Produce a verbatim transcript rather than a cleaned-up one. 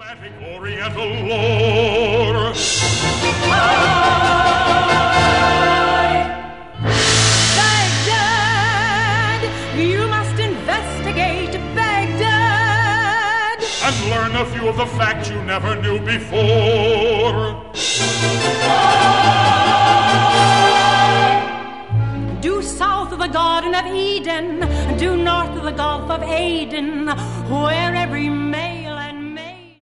Atlantic Oriental lore. Baghdad, you must investigate Baghdad and learn a few of the facts you never knew before. Due south of the Garden of Eden, due north of the Gulf of Aden, where every